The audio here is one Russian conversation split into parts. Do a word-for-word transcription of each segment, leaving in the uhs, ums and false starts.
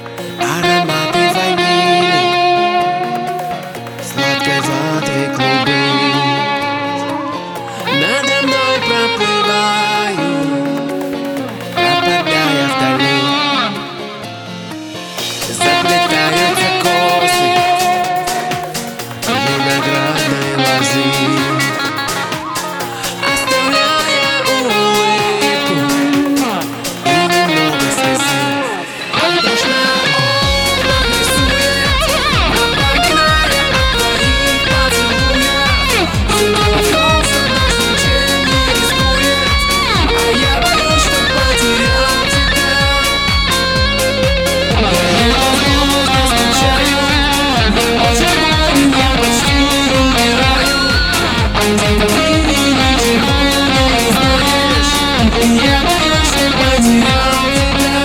Ароматы ванили, сладкой воды клубы надо мной проплывают, пропадая вдали. Заплетаются косы виноградной лозы, оставляя улыбку и немного слезы. Отдушна облака сует, напоминая о твоих поцелуях. Солнце наш ничем не рискует, а я боюсь, что потерял тебя. Я невозможно скучаю, почему я почти умираю. Ты ничего не знаешь, я боюсь, что потерял тебя.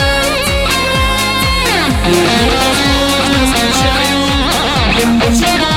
Я